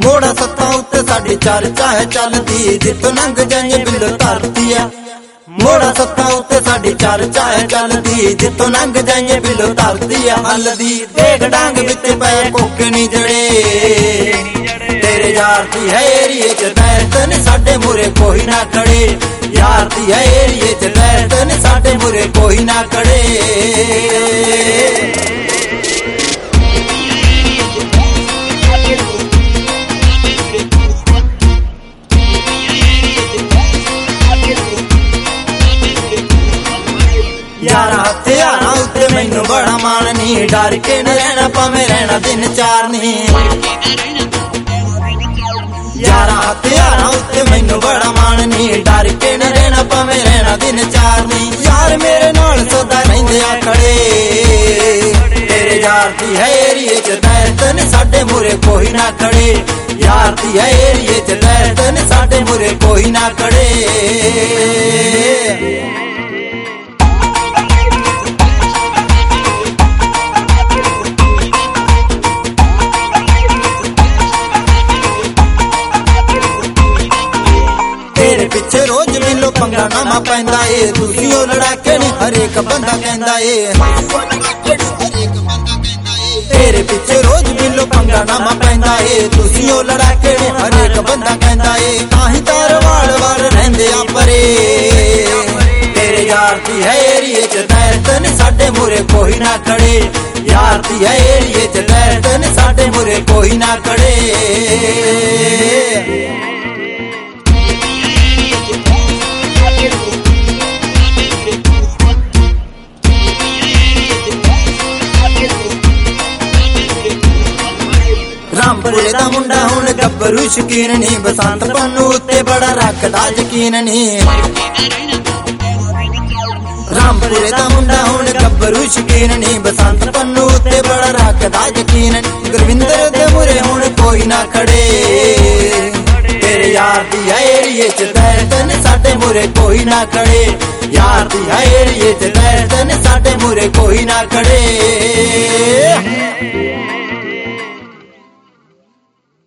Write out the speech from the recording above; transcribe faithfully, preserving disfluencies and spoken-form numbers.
ਮੋੜਾ ਸੱਤਾਂ ਉੱਤੇ ਸਾਡੀ ਚਰਚਾ ਹੈ ਚੱਲਦੀ, ਜਿੱਥੋਂ ਲੰਘ ਜਾਈਏ ਬਿੱਲੋ ਧਰਤੀ ਆ। ਮੋੜਾ ਸੱਤਾਂ ਉੱਤੇ ਸਾਡੀ ਚਰਚਾ ਹੈ ਚੱਲਦੀ, ਜਿੱਥੋਂ ਲੰਘ ਜਾਈਏ ਬਿੱਲੋ ਧਰਤੀ ਆ। ਹਲਦੀ ਦੇਖ ਡਾਂਗ ਵਿੱਚ ਪਏ ਕੋਕੇ ਨੀ ਜੜੇ, ਤੇਰੇ ਯਾਰ ਦੀ ਹੈ ਏਰੀਏ ਚ ਬੈਠ ਨੀ ਸਾਡੇ ਮੂਰੇ ਕੋਈ ਨਾ ਖੜੇ। ਯਾਰ ਦੀ ਹੈ ਏਰੀਏ ਚ ਬੈਠ ਨੀ ਸਾਡੇ ਮੂਰੇ ਕੋਈ ਨਾ ਖੜੇ। यारा हथियारा उत्ते मैनू बड़ा मान नी, डर के न रहना भावें रहना दिन चार नी। यारा हथियारा उत्ते मैनू बड़ा मान नी, डर के न रहना भावें रहना दिन चार नी। यार मेरे नाल सदा रहिंदे आ खड़े, तेरे यार दी है एरिए च दहशत नी साडे मूरे कोई ना खड़े। यार दी है एरिए च दहशत नी साडे मूरे कोई ना खड़े। पिछे रोज मिलो पंगा नामा पैंदा ए, तुसी ओ लड़ाके नी हरेक बंदा कहंदा ए। तेरे पिछे रोज मिलो पंगा नामा पैंदा ए, तुसी ओ लड़ाके नी हरेक बंदा कहंदा ए। ताही तार वाल वाल रहिंदे आ परे, तेरे यार दी है एरिए च दहशत नी साडे मूरे कोई ना खड़े। यार दी है एरिए च दहशत नी साडे मूरे कोई ना खड़े। रामपुरे दा मुंडा हुण गब्बरू शकीन नी, बसंत पन्नू उत्ते बड़ा रखदा यकीन नी। रामपुरे दा मुंडा हुण गब्बरू शकीन नी, बसंत पन्नू उत्ते बड़ा रखदा यकीन नी। गुरविंदर दे मुरे हुण कोई ना खड़े, तेरे यार दी है एरिए च दहशत नी साडे मुरे कोई ना खड़े। यार दी है एरिए च दहशत नी साडे मुरे कोई ना खड़े।